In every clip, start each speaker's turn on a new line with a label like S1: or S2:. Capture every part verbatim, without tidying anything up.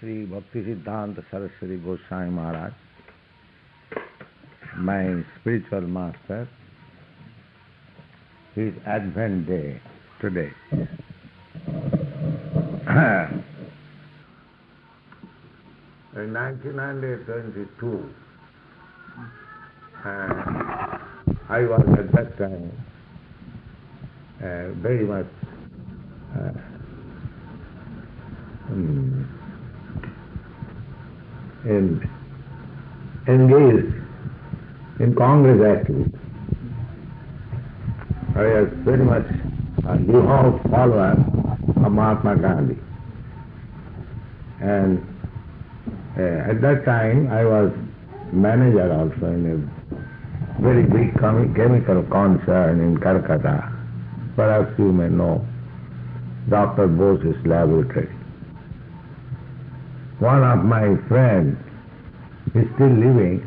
S1: Sri Bhaktisiddhanta Saraswati Goswami Maharaj, my spiritual master, his Advent day today. In nineteen twenty-two, uh, I was at that time uh, very much uh, um, in, engaged in Congress activities. I was very much a devout follower of Mahatma Gandhi. And uh, at that time I was manager also in a very big chemi- chemical concern in Calcutta. Perhaps you may know Doctor Bose's laboratory. One of my friends is still living,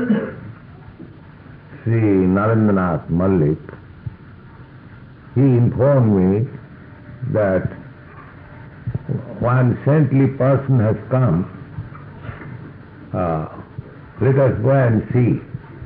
S1: Sri Narendranath Malik. He informed me that one saintly person has come, uh, let us go and see.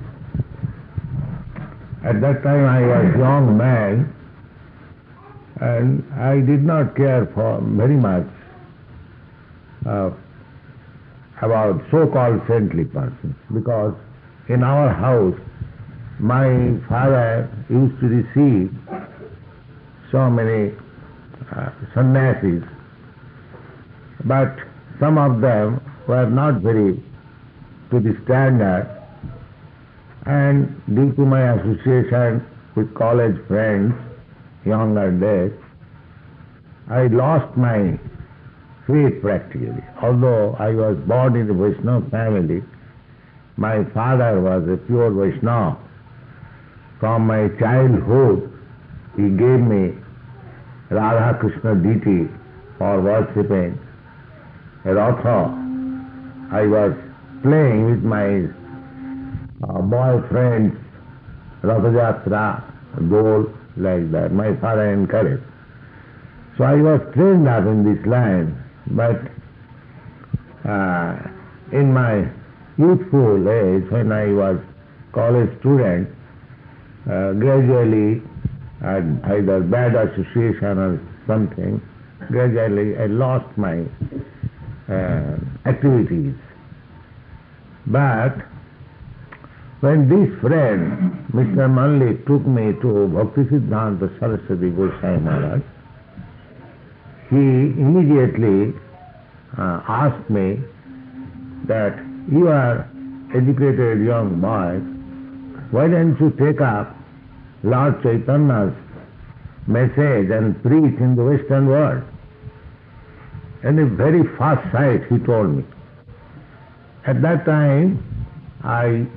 S1: At that time I was a young man and I did not care for very much uh, about so-called saintly persons, because in our house my father used to receive so many uh, sannyasis, but some of them were not very to the standard, and due to my association with college friends, younger days, I lost my faith practically. Although I was born in a Vaishnava family, my father was a pure Vaishnava. From my childhood, he gave me Radha Krishna deity for worshipping a Ratha. I was playing with my uh, boyfriends, Ratha Jatra, Dol, like that. My father encouraged. So I was trained up in this line, but uh, in my youthful age, when I was college student, uh, gradually, uh, either bad association or something, gradually I lost my uh, activities. But when this friend, Mister Malik, took me to Bhaktisiddhanta Saraswati Goswami Maharaj, he immediately uh, asked me that you are educated young boy, why don't you take up Lord Chaitanya's message and preach in the Western world? In a very fast sight, he told me. At that time, I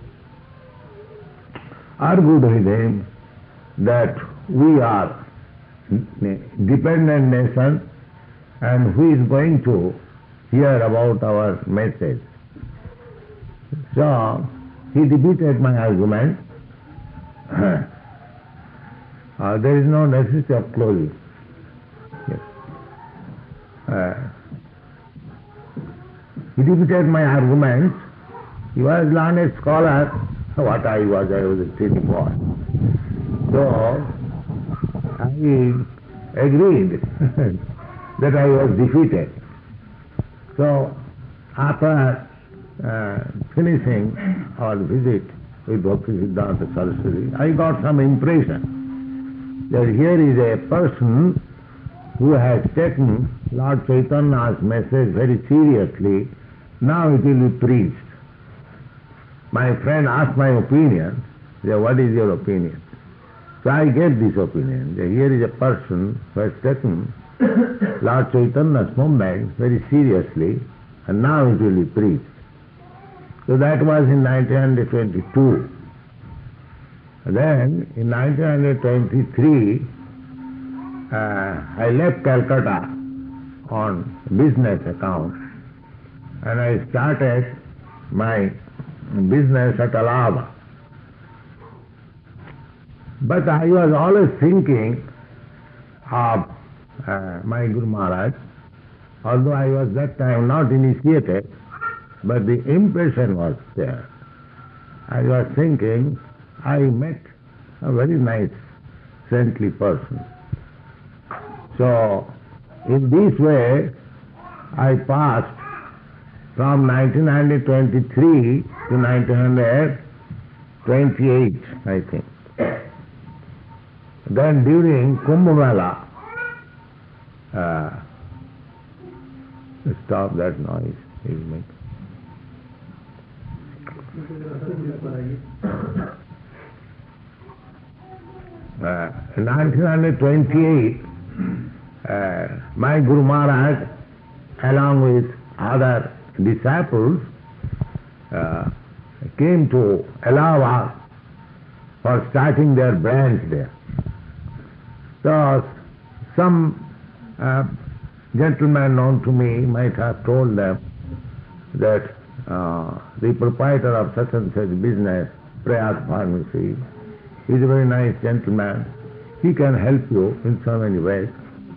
S1: argued with him that we are dependent nation, and who is going to hear about our message? So he defeated my argument. uh, there is no necessity of closing. Yes. Uh, he defeated my arguments. He was a learned scholar. What I was, I was a steady boy. So I agreed that I was defeated. So after uh, finishing our visit with Bhaktisiddhanta Saraswati, I got some impression that here is a person who has taken Lord Chaitanya's message very seriously. Now it will be preached. My friend asked my opinion. He said, what is your opinion? So I gave this opinion, that here is a person who has taken Lord Chaitanya's movement very seriously, and now it will be preached. So that was in nineteen twenty-two. Then in nineteen twenty-three, uh, I left Calcutta on business account, and I started my business at Allahabad. But I was always thinking of uh, my Guru Maharaj, although I was that time not initiated, but the impression was there. I was thinking, I met a very nice, saintly person. So, in this way, I passed from nineteen twenty-three to nineteen twenty-eight, I think. Then during Kumbh Mela, uh, stop that noise, he'll make. Uh, in nineteen twenty-eight, uh, my Guru Maharaj, along with other disciples, uh, came to Allahabad for starting their branch there. So some uh, gentleman known to me might have told them that uh, the proprietor of such and such business, Prayag Pharmacy, is a very nice gentleman. He can help you in so many ways.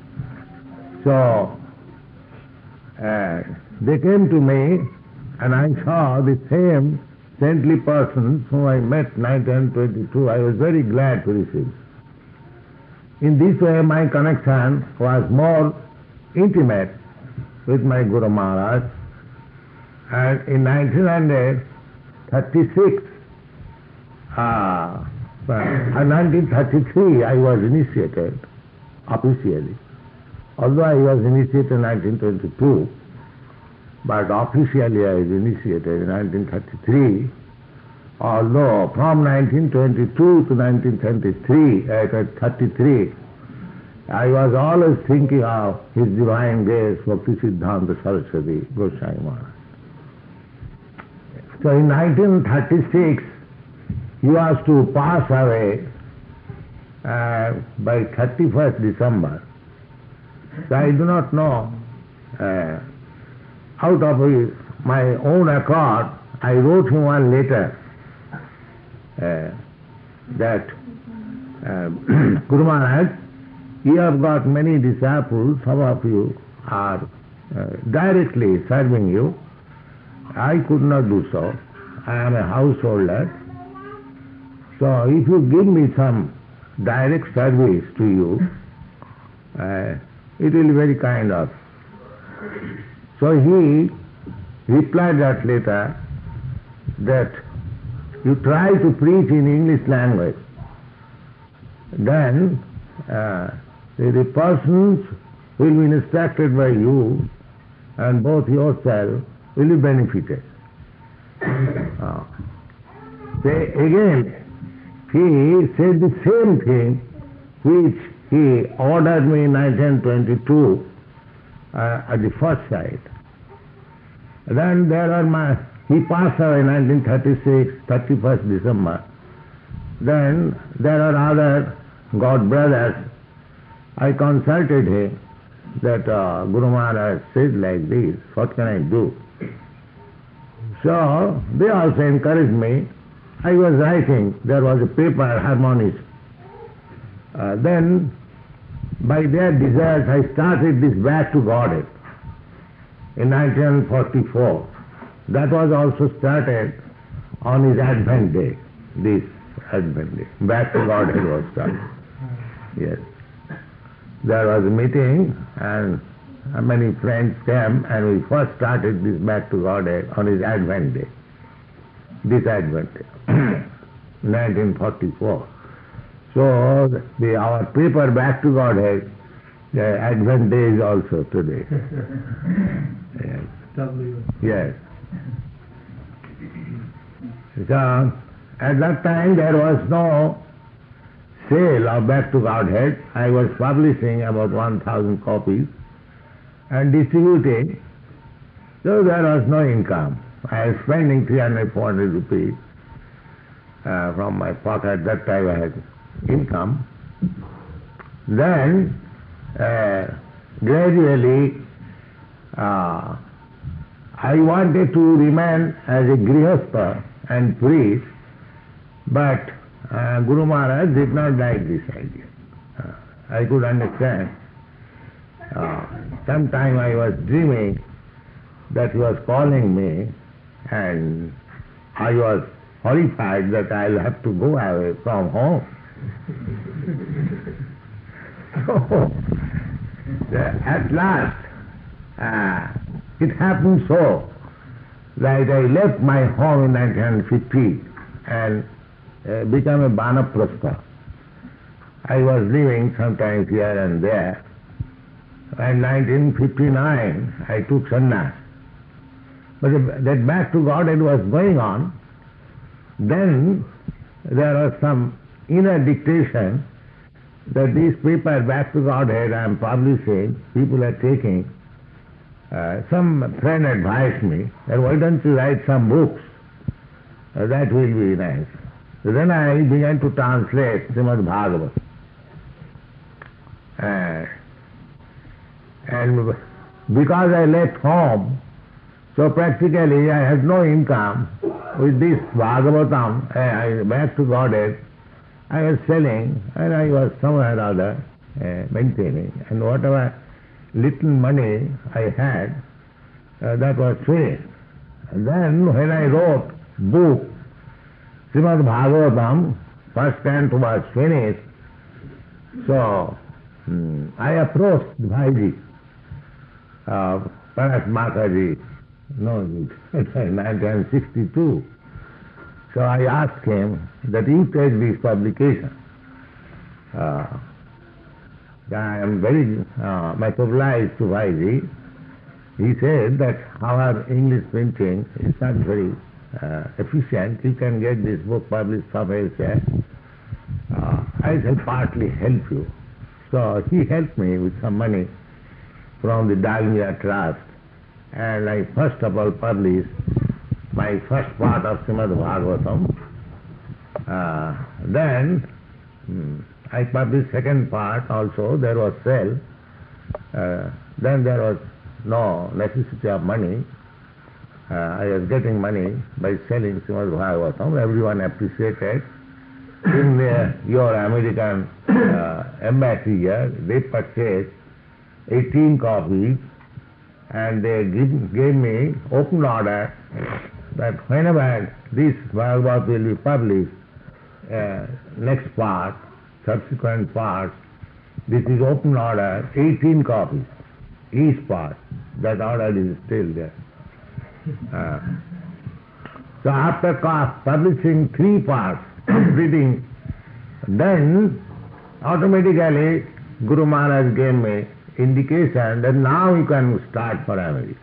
S1: So uh, they came to me, and I saw the same saintly persons whom I met in nineteen twenty-two. I was very glad to receive. In this way, my connection was more intimate with my Guru Maharaj. And in nineteen thirty-six, uh, uh, nineteen thirty-three, I was initiated officially. Although I was initiated in nineteen twenty-two, but officially I was initiated in nineteen thirty-three. Although from nineteen twenty-two to nineteen thirty-three, at thirty-three, I was always thinking of His Divine Grace, Bhakti Siddhanta Saraswati Goswami Maharaj. So in nineteen thirty-six, he was to pass away uh, by thirty-first December. So I do not know, uh, out of his, my own accord, I wrote him one letter uh, that uh, Guru Maharaj, you have got many disciples, some of you are uh, directly serving you. I could not do so. I am a householder. So if you give me some direct service to you, uh, it will be very kind of. So he replied that letter that you try to preach in English language, then uh, the, the persons will be instructed by you, and both yourself will be benefited. Uh, say again, he said the same thing which he ordered me in nineteen twenty-two uh, at the first sight. Then there are my, he passed away in nineteen thirty-six, thirty-first December. Then there are other God brothers. I consulted him that uh, Guru Maharaj said like this, what can I do? So they also encouraged me. I was writing, there was a paper, Harmonies. Uh, then by their desires I started this Back to Godhead in nineteen forty-four. That was also started on his Advent Day, this Advent Day. Back to Godhead was started. Yes. There was a meeting and many friends came and we first started this Back to Godhead on his Advent Day. This Advent Day, nineteen forty-four. So the, our paper Back to Godhead, the Advent Day is also today. Yes. Yes. So at that time there was no sale of Back to Godhead. I was publishing about one thousand copies and distributing, so there was no income. I was spending three hundred, four hundred rupees uh, from my pocket. That time I had income. Then uh, gradually uh, I wanted to remain as a grihastha and priest, but uh, Guru Maharaj did not like this idea. Uh, I could understand. Uh, sometime I was dreaming that he was calling me, and I was horrified that I'll have to go away from home. So, at last, uh, it happened so that I left my home in nineteen fifty and uh, became a Banaprastha. I was living sometimes here and there. In nineteen fifty-nine, I took sannyas. But that back to Godhead was going on. Then there was some inner dictation that this paper, Back to Godhead, I am publishing, people are taking. Uh, some friend advised me that why don't you write some books? Uh, that will be nice. So then I began to translate Srimad Bhagavatam. Uh, and because I left home, so practically I had no income. With this Bhagavatam, I, I, Back to Godhead, I was selling and I was somewhere or other uh, maintaining. And whatever little money I had, uh, that was finished. And then when I wrote book, Srimad Bhagavatam, first canto was finished, so hmm, I approached Bhaiji, uh, Paras Mataji, no, nineteen sixty-two. So I asked him that he take this publication. Uh, I am very uh, much obliged to Bhaiji. He said that our English printing is not very uh, efficient. You can get this book published somewhere else. Uh, I shall partly help you. So he helped me with some money from the Dalmia Trust, and I first of all published my first part of Srimad Bhagavatam. Uh, then hmm, I published second part also. There was sale. Uh, then there was no necessity of money. Uh, I was getting money by selling Srimad Bhagavatam. Everyone appreciated. In the, your American uh, embassy here, they purchased eighteen copies, and they give, gave me open order that whenever this Bhagavad will be published, uh, next part, subsequent parts, this is open order, eighteen copies, each part. That order is still there. Uh, so after publishing three parts, completing, then automatically Guru Maharaj gave me indication that now you can start for America.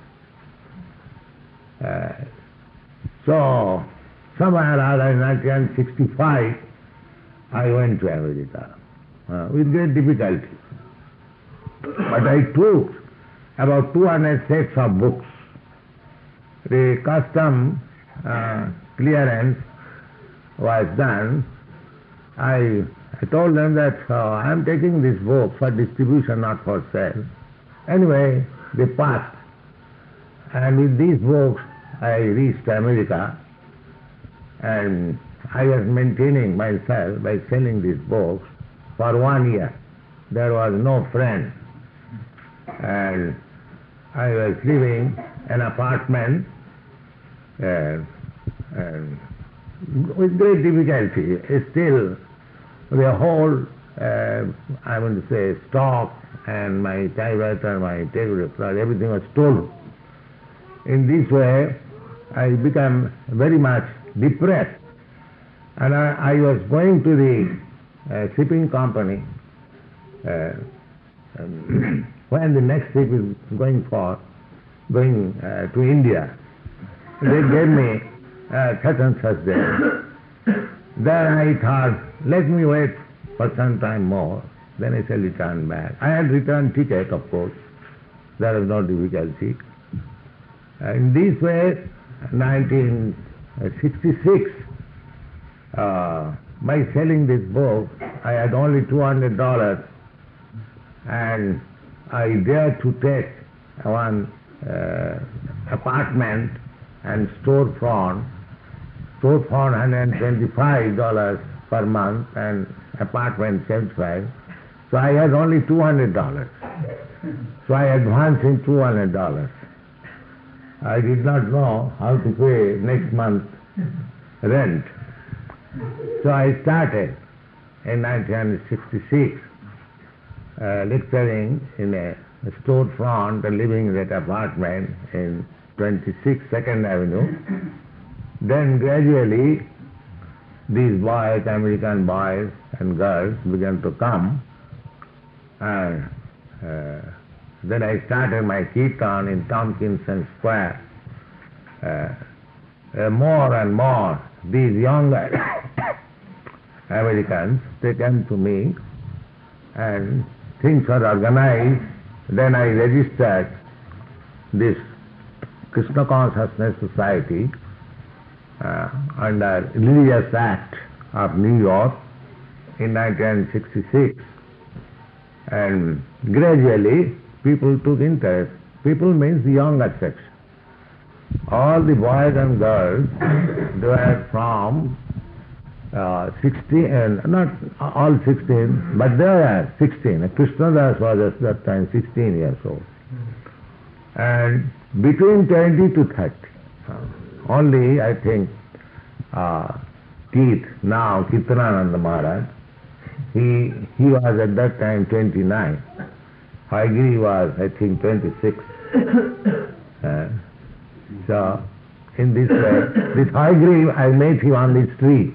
S1: Uh, so, somewhere around in nineteen sixty-five, I went to America uh, with great difficulty. But I took about two hundred sets of books. The custom uh, clearance was done. I, I told them that uh, I am taking this book for distribution, not for sale. Anyway, they passed. And with these books, I reached America, and I was maintaining myself by selling these books for one year. There was no friend, and I was living in an apartment uh, and with great difficulty. Still, the whole, uh, I want to say, stock and my typewriter, my telegraph, everything was stolen. In this way, I became very much depressed. And I, I was going to the uh, shipping company uh, um, when the next ship is going for, going uh, to India. They gave me uh, such and such day. Then I thought, let me wait for some time more, then I shall return back. I had returned ticket, of course. There was no difficulty. Uh, in this way, nineteen sixty-six, uh, by selling this book, I had only two hundred dollars, and I dared to take one uh, apartment and storefront, storefront one hundred twenty-five dollars per month and apartment seventy-five. So I had only two hundred dollars. So I advanced him two hundred dollars. I did not know how to pay next month rent. So I started in nineteen sixty-six uh, lecturing in a, a storefront and living in that apartment in twenty-six Second Avenue. Then gradually these boys, American boys and girls began to come, and uh, then I started my kirtan in Tompkinson Square. Uh, uh, more and more these younger Americans, they came to me and things were organized. Then I registered this Krishna Consciousness Society uh, under Religious Act of New York in nineteen sixty-six, and gradually people took interest. People means the younger section. All the boys and girls, they were from uh, sixteen, and not all sixteen, but they were sixteen. Krishnadas was at that time sixteen years old. And between twenty to thirty, uh, only I think uh, Keith, now Kirtanananda Maharaj, he, he was at that time twenty-nine. Haigiri was, I think, twenty-six. Uh, so, in this way, this Haigiri, I met him on the street.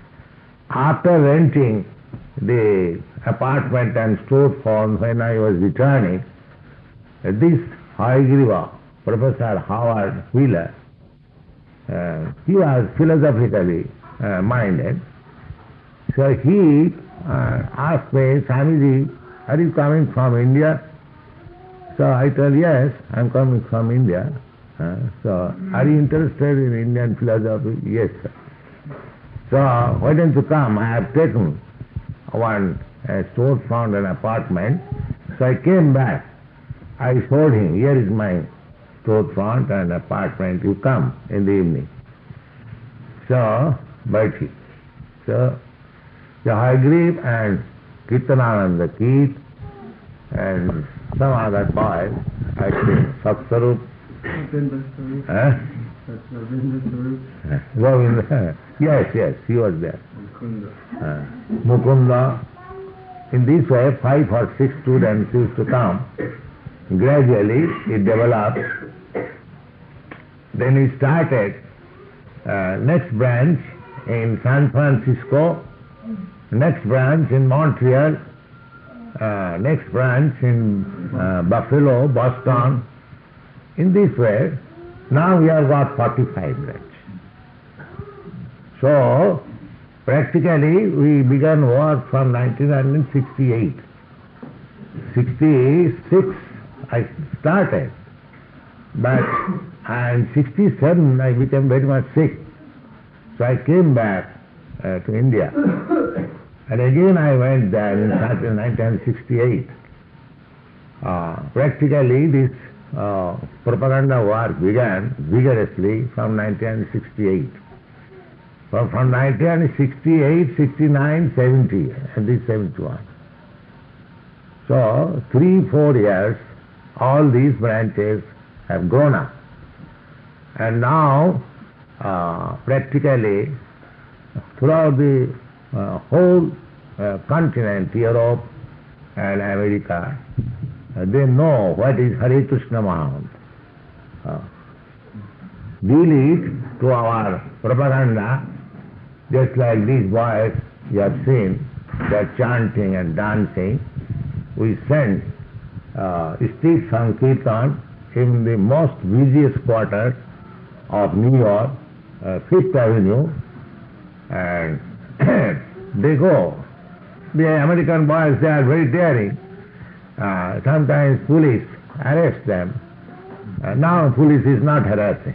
S1: After renting the apartment and storefront when I was returning, uh, this Haigiriva, Professor Howard Wheeler, uh, he was philosophically uh, minded. So he uh, asked me, Swamiji, are you coming from India? So I told, yes, I'm coming from India. Uh, so, are you interested in Indian philosophy? Yes, sir. So, why don't you come? I have taken one uh, storefront, an apartment. So I came back. I showed him, here is my storefront and apartment. You come in the evening. So, but he. So, the Haigiri and Kirtanananda Keith and some other boys, I think, Satsarup, huh? Govinda. Yes, yes, he was there. Mukunda. Uh, Mukunda. In this way, five or six students used to come. Gradually, it developed. Then we started uh, next branch in San Francisco, next branch in Montreal, uh, next branch in uh, Buffalo, Boston. In this way, now we have got forty-five branches. So, practically we began work from nineteen sixty-eight. sixty-six I started, but in sixty-seven I became very much sick. So I came back uh, to India. And again I went there in nineteen sixty-eight. Uh, practically this uh, propaganda work began vigorously from nineteen sixty-eight. So from nineteen sixty-eight, sixty-nine, seventy, and this seventy-one. So three, four years, all these branches have grown up. And now, uh, practically, throughout the uh, whole uh, continent, Europe and America, uh, they know what is Hare Krishna Mahamantra. Uh, we lead to our propaganda, just like these boys you have seen, they are chanting and dancing. We send uh, street Sankirtan in the most busiest quarters of New York, uh, Fifth Avenue, and they go. The American boys, they are very daring. Uh, sometimes police arrest them. Uh, now police is not harassing.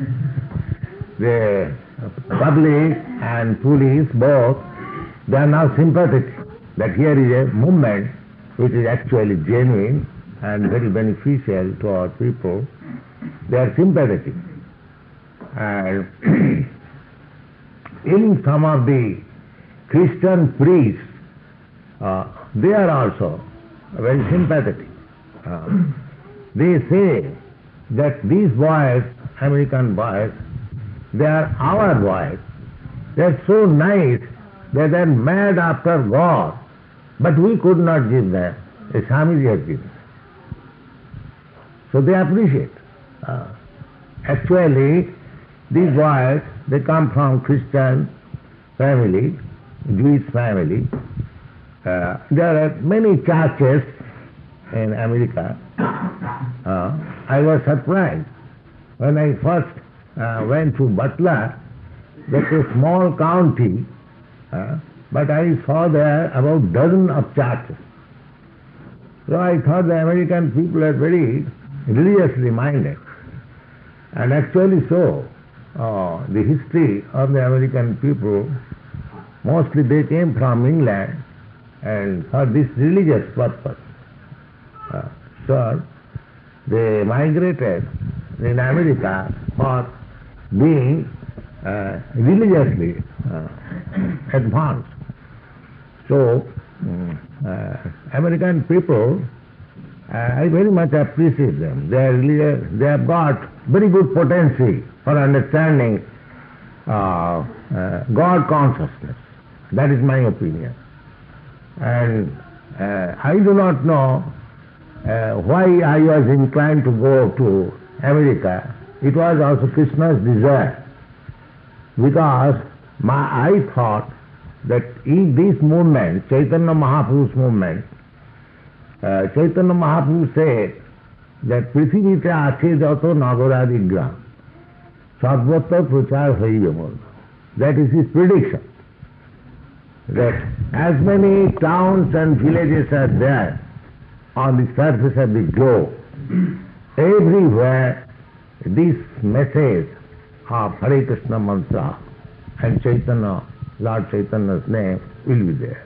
S1: The public and police both, they are now sympathetic that here is a movement which is actually genuine and very beneficial to our people. They are sympathetic. And in some of the Christian priests, uh, they are also very sympathetic. Uh, they say that these boys, American boys, they are our boys. They are so nice that they are mad after God, but we could not give them. A Swamiji has given. So they appreciate. Uh, actually, these boys, they come from Christian family, Jewish family. Uh, there are many churches in America. Uh, I was surprised when I first uh, went to Butler. That's a small county, uh, but I saw there about dozen of churches. So I thought the American people are very religiously minded. And actually so, uh, the history of the American people, mostly they came from England and for this religious purpose. Uh, so they migrated in America for being uh, religiously uh, advanced. So um, uh, American people, uh, I very much appreciate them. They are religious, they have got very good potency for understanding uh, uh, God consciousness. That is my opinion. And uh, I do not know uh, why I was inclined to go to America. It was also Krishna's desire, because my, I thought that in this movement, Chaitanya Mahaprabhu's movement, uh, Chaitanya Mahaprabhu said that পৃথিবীতে আছে যত নগরাদি গ্রাম সর্বত্র প্রচার হইবে মোর. That is his prediction. That as many towns and villages are there on the surface of the globe, everywhere this message of Hare Krishna mantra and Chaitanya, Lord Chaitanya's name will be there.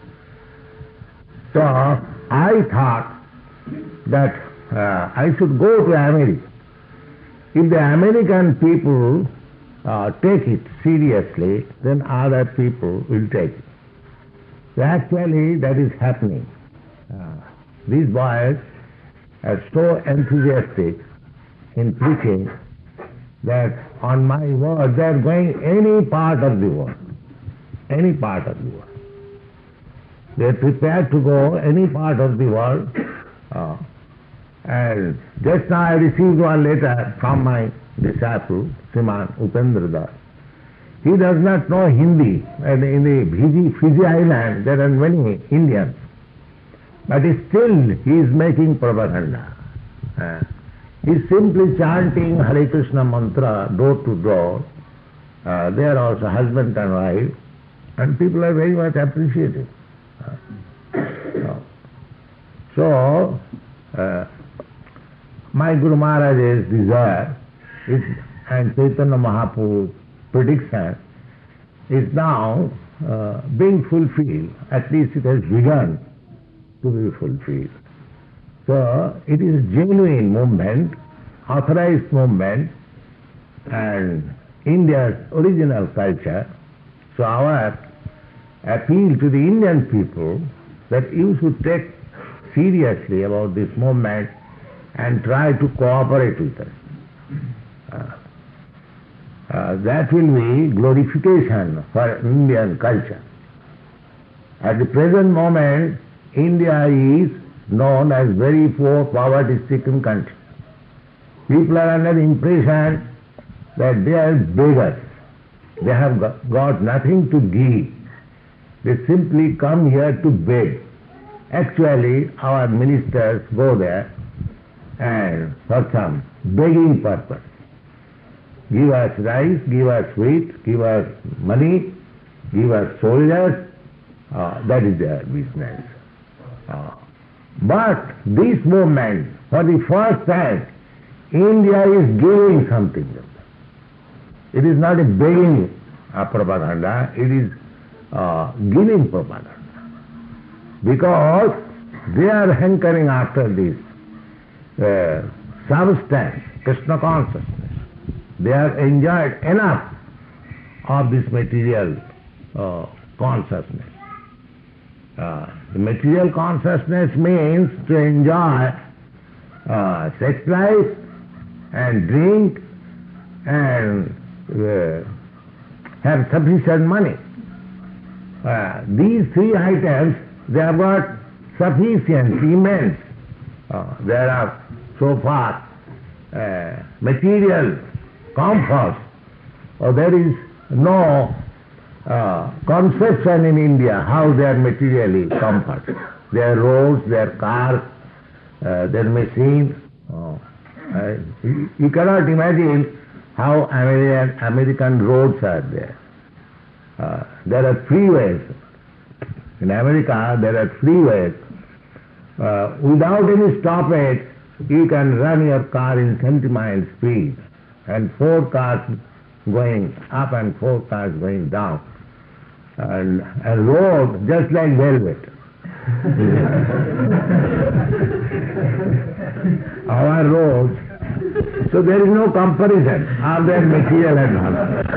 S1: So I thought that uh, I should go to America. If the American people uh, take it seriously, then other people will take it. So actually that is happening. Uh, these boys are so enthusiastic in preaching that on my word they are going any part of the world, any part of the world. They are prepared to go any part of the world. Uh, and just now I received one letter from my disciple, Sriman Upendra Das. He does not know Hindi, and in the Fiji, Fiji island there are many Indians, but still he is making propaganda. Uh, he is simply chanting Hare Krishna mantra door to door. Uh, they are also husband and wife, and people are very much appreciative. Uh, so, uh, my Guru Maharaj's desire is, and Chaitanya Mahaprabhu's prediction is now uh, being fulfilled. At least it has begun to be fulfilled. So it is genuine movement, authorized movement, and India's original culture. So our appeal to the Indian people that you should take seriously about this movement and try to cooperate with us. Uh, uh, that will be glorification for Indian culture. At the present moment, India is known as very poor, poverty-stricken country. People are under the impression that they are beggars. They have got nothing to give. They simply come here to beg. Actually, our ministers go there and for some begging purpose. Give us rice, give us wheat, give us money, give us soldiers. Uh, that is their business. Uh, but this movement, for the first time, India is giving something. It is not a begging uh, propaganda, it is uh, giving propaganda. Because they are hankering after this uh, substance, Krishna consciousness. They have enjoyed enough of this material uh, consciousness. Uh, the material consciousness means to enjoy uh, sex life and drink and uh, have sufficient money. Uh, these three items, they have got sufficient, immense. Uh, there are so far uh, material comforts. Uh, there is no uh, conception in India how they are materially comfort. Their roads, their cars, uh, their machines. Uh, uh, you, you cannot imagine how American, American roads are there. Uh, there are freeways. In America, there are freeways. Uh, without any stoppage, you can run your car in seventy miles speed, and four cars going up and four cars going down. And a road just like velvet. Our roads. So there is no comparison of their material advance.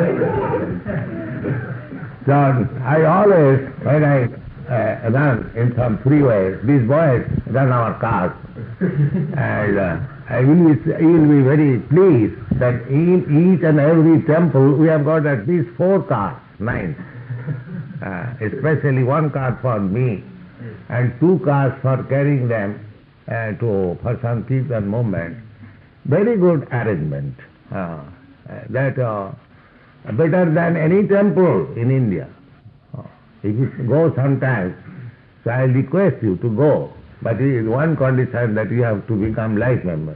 S1: So I always, when I uh, run in some freeway, these boys run our cars. And uh, I will be, you will be very pleased that in each and every temple we have got at least four cars, nine. Uh, especially one car for me and two cars for carrying them uh, to for Sankirtan movement. Very good arrangement. Uh, uh, that uh, better than any temple in India. Uh, if you go sometimes, so I will request you to go, but it is one condition that you have to become life member.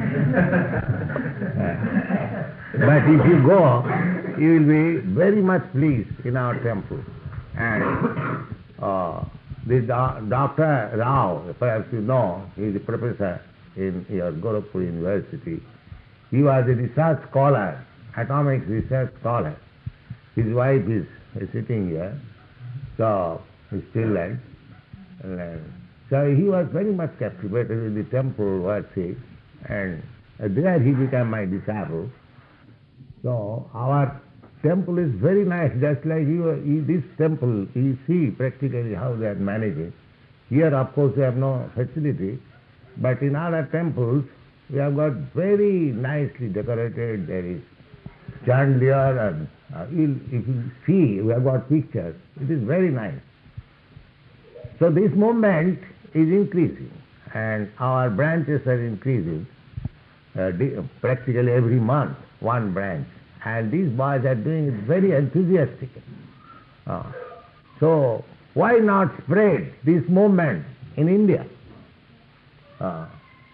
S1: uh, but if you go, you will be very much pleased in our temple. And uh, the do- Doctor Rao, perhaps you know, he is a professor in your Gorakhpur University. He was a research scholar, atomic research scholar. His wife is, is sitting here, so he's still alive. And, uh, so he was very much captivated with the temple worship, and uh, there he became my disciple. So our temple is very nice, just like you, you, this temple, you see practically how they are managing. Here, of course, we have no facility, but in other temples, we have got very nicely decorated. There is chandelier, and uh, if you see, we have got pictures. It is very nice. So this movement is increasing, and our branches are increasing uh, practically every month, one branch. And these boys are doing it very enthusiastically. Uh, so why not spread this movement in India? Uh,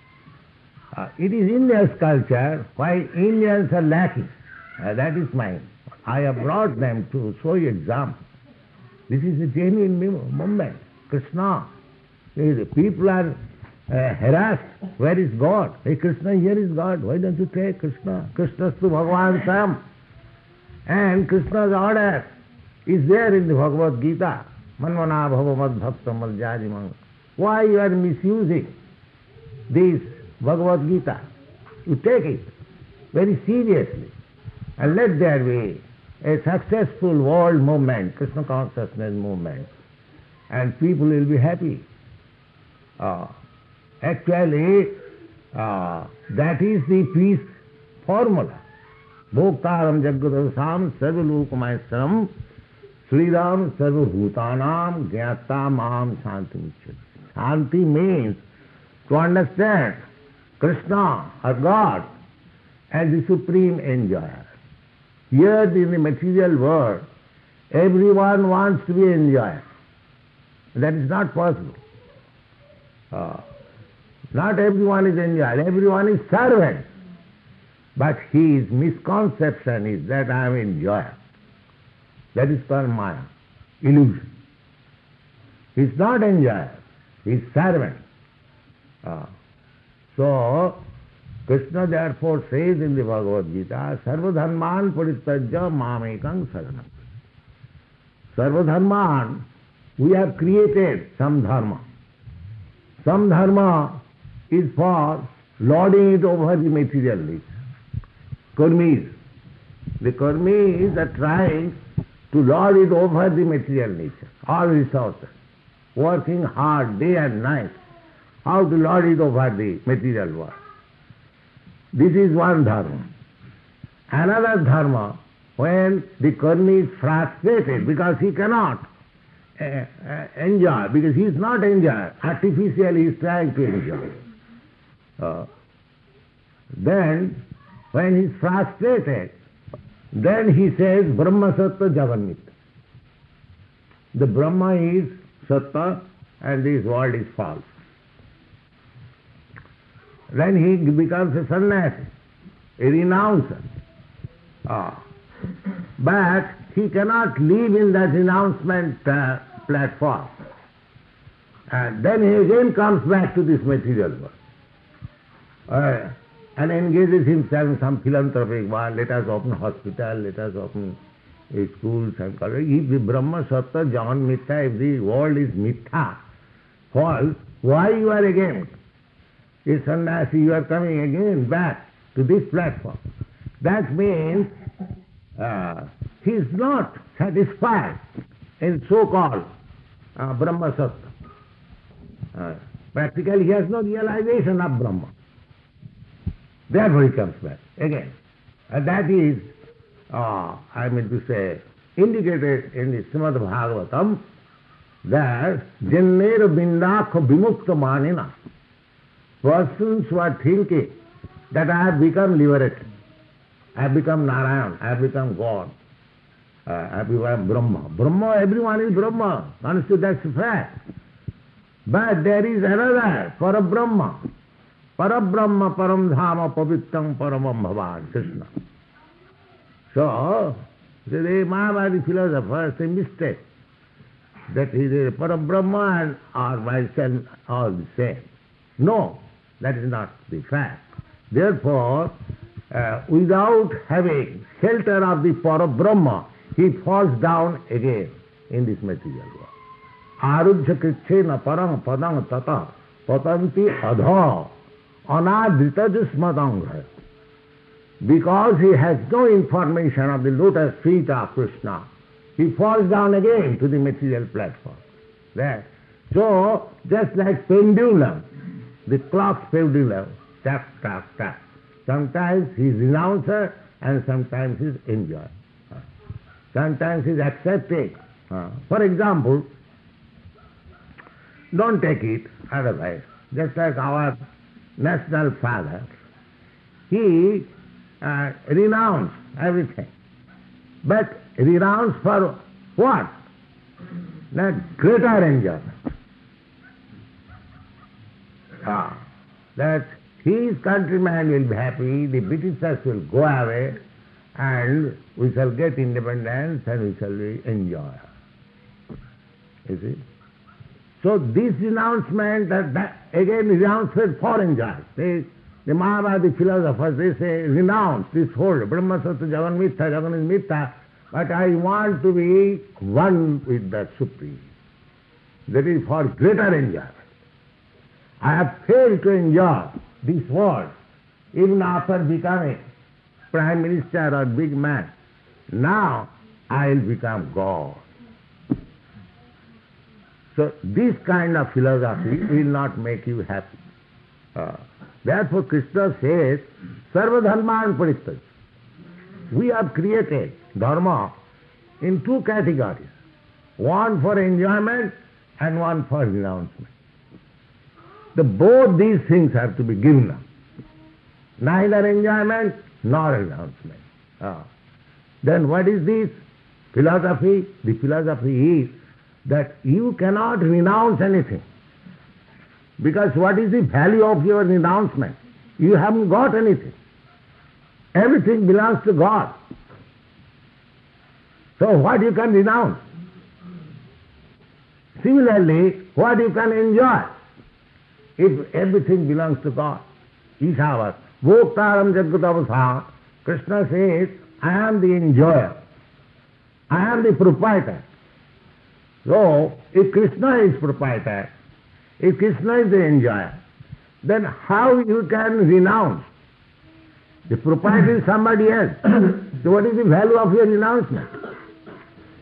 S1: uh, it is India's culture, why Indians are lacking. Uh, that is mine. I have brought them to show you example. This is a genuine movement. Krishna. The people are uh, harassed. Where is God? Hey Krishna, here is God. Why don't you take Krishna? Krishna's to Bhagavan Sam. And Krishna's order is there in the Bhagavad Gita. Manvana bhava mad bhakta mal jajimang. Why you are misusing this Bhagavad Gita? You take it very seriously. And let there be a successful world movement, Krishna consciousness movement. And people will be happy. Uh, actually, uh, that is the peace formula. Bhoktaram jagadasam sarvalokamayasaram Sridam sarvabhutanam jnata mam shanti. Shanti means to understand Krishna or God as the supreme enjoyer. Here in the material world, everyone wants to be enjoyer. That is not possible. Uh, not everyone is enjoyer, everyone is servant. But his misconception is that I am enjoyer. That is called Maya, illusion. He is not enjoyer, he is servant. Uh, so, Krishna therefore says in the Bhagavad Gita, Sarvadharman parityajya mamekang saranam. Sarvadharman, we have created some dharma. Some dharma is for lording it over the material nature. Karmis. The karmis are trying to lord it over the material nature, all resources, working hard day and night how to lord it over the material world. This is one dharma. Another dharma, when the karmi is frustrated because he cannot uh, uh, enjoy, because he is not enjoying, artificially he is trying to enjoy. Uh, then, when he is frustrated, then he says, Brahma Sattva Jagan Mithya. The Brahma is Sattva and this world is false. Then he becomes a sannyasi, a renouncer. Ah. But he cannot live in that renouncement uh, platform. And then he again comes back to this material world. Uh, and engages himself in some philanthropic work. Let us open hospital, let us open uh, schools and colleges. If the Brahma Sattva Jagan Mithya, if the world is Mithya, false, why you are again? A sannyasi, you are coming again back to this platform. That means uh, he is not satisfied in so-called uh, Brahma Sattva. Uh, practically he has no realization of Brahma. Therefore he comes back again. And that is, uh, I mean to say, indicated in the Srimad Bhagavatam that Janner Bindakha Vimukta Manina, persons who are thinking that I have become liberated, I have become Narayan, I have become God, uh, I have become Brahma. Brahma, everyone is Brahma, understood, that's a fact. But there is another, Parabrahma. Parabrahma Param Dhama Pavittam Paramam Bhavan, Krishna. So, the Mahavadi philosophers, they mistake that he is Parabrahma and or myself all the same. No, that is not the fact. Therefore, uh, without having shelter of the Parabrahma, he falls down again in this material world. Arujya krichena parang padang tata patanti adha anadrita jusmadanga. Because he has no information of the lotus feet of Krishna, he falls down again to the material platform. There. So, just like pendulum, the clock's pendulum, tap, tap, tap. Sometimes he is renouncer and sometimes he is enjoyer. Sometimes he is accepting. For example, don't take it otherwise. Just like our national father, he uh, renounced everything. But renounced for what? That greater enjoyment. Ah, that his countrymen will be happy, the Britishers will go away, and we shall get independence and we shall be enjoy. You see? So this renouncement, that, that again renouncement for enjoyment. They, the Mahavadi philosophers, they say, renounce this whole Brahma Sattva Jagan Mithya, Jagan is Mithya, but I want to be one with the Supreme. That is for greater enjoyment. I have failed to enjoy this world, even after becoming Prime Minister or big man. Now I will become God. So this kind of philosophy will not make you happy. Uh, therefore Krishna says, Sarva Dharman Paristaj. We have created dharma in two categories. One for enjoyment and one for renouncement. The both these things have to be given up. Neither enjoyment nor renouncement. Uh, then what is this philosophy? The philosophy is that you cannot renounce anything. Because what is the value of your renouncement? You haven't got anything. Everything belongs to God. So what you can renounce? Similarly, what you can enjoy? If everything belongs to God. Ishavat. Bhoktaram Jaggatavasa. Krishna says, I am the enjoyer. I am the proprietor. So, if Krishna is proprietor, if Krishna is the enjoyer, then how you can renounce? The proprietor is somebody else. So what is the value of your renouncement?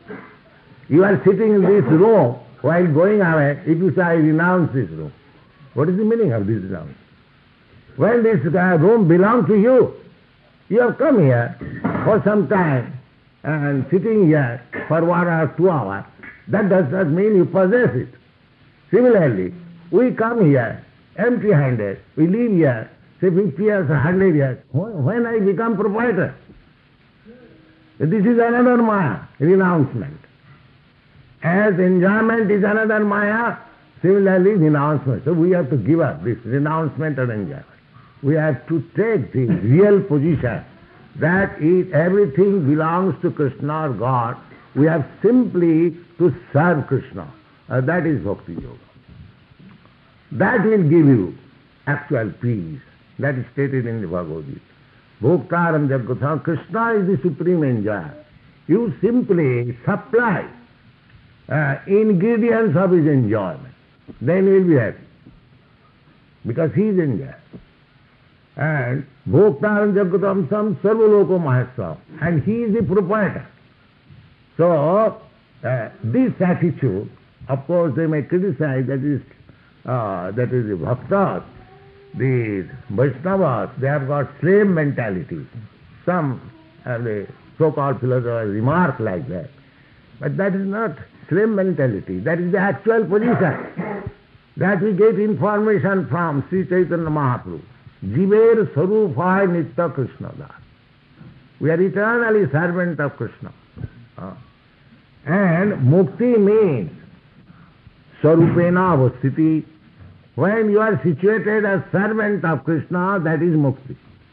S1: You are sitting in this room while going away, if you say, I renounce this room. What is the meaning of this renouncement? When this uh, room belongs to you, you have come here for some time and sitting here for one or two hours, that does not mean you possess it. Similarly, we come here empty-handed, we live here, say fifty years or one hundred years, when I become proprietor? This is another maya, renouncement. As enjoyment is another maya, similarly renouncement. So we have to give up this renouncement and enjoyment. We have to take the real position that if everything belongs to Krishna or God, we have simply to serve Krishna. Uh, that is Bhakti Yoga. That will give you actual peace. That is stated in the Bhagavad Gita. Bhoktaram Jaggatha, Krishna is the supreme enjoyer. You simply supply uh, ingredients of his enjoyment. Then you will be happy. Because he is enjoyer. And Bhoktaram Jaggatam Sam Sarvaloko Mahasam. And he is the proprietor. So, uh, this attitude, of course they may criticize, that is, uh, that is the Bhaktas, the Vaishnavas, they have got slave mentality. Some of the so-called philosophers remark like that. But that is not slave mentality, that is the actual position. That we get information from Sri Chaitanya Mahaprabhu. Jiver Sarupaya Nitya Krishna Das. We are eternally servant of Krishna. Uh, and Mukti means Sarupena Avasthiti. When you are situated as servant of Krishna, that is Mukti.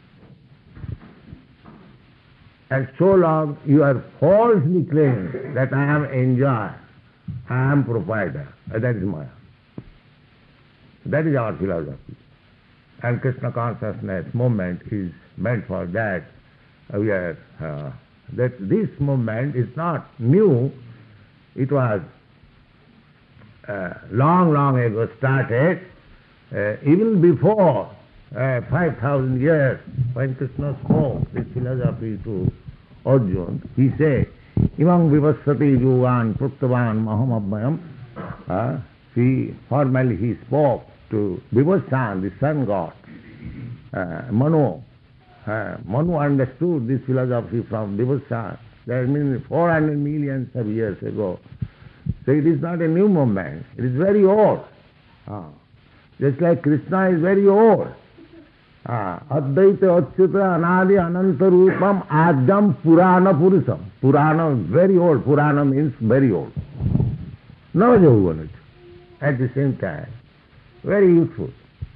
S1: And so long you are falsely claiming that I am enjoyer, I am proprietor, that is Maya. That is our philosophy. And Krishna consciousness movement is meant for that. We are, uh, that this movement is not new. It was uh, long, long ago started, uh, even before uh, five thousand years, when Krishna spoke this philosophy to Arjuna. He said, Imam vivassati yuvan pruktavan maham abhayam. Uh, he, formally he spoke to Vivassan, the sun god, uh, Manu. Uh, Manu understood this philosophy from Vivassan. That means four hundred millions of years ago. So it is not a new movement. It is very old. Uh, just like Krishna is very old. Advaita Achyuta Anadi Ananta Rupam Adyam Purana Purusam. Purana is very old. Purana means very old. Navajauvanaj. At the same time, very youthful.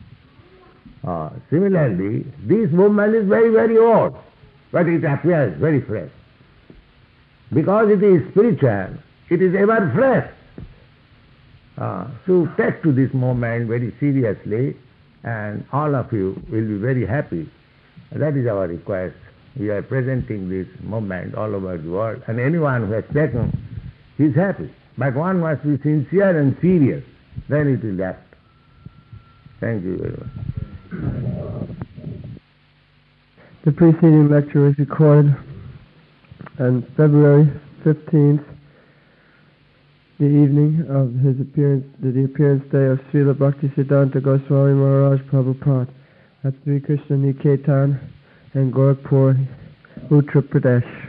S1: Uh, similarly, this movement is very, very old, but it appears very fresh. Because it is spiritual, it is ever fresh. Uh, so take to this movement very seriously, and all of you will be very happy. That is our request. We are presenting this movement all over the world, and anyone who has taken is happy. But one must be sincere and serious, then it will last. Thank you very much.
S2: The preceding lecture was recorded on February fifteenth, the evening of his appearance, the appearance day of Srila Bhaktisiddhanta Goswami Maharaj Prabhupada at Sri Krishna Niketan in Gorakhpur, Uttar Pradesh.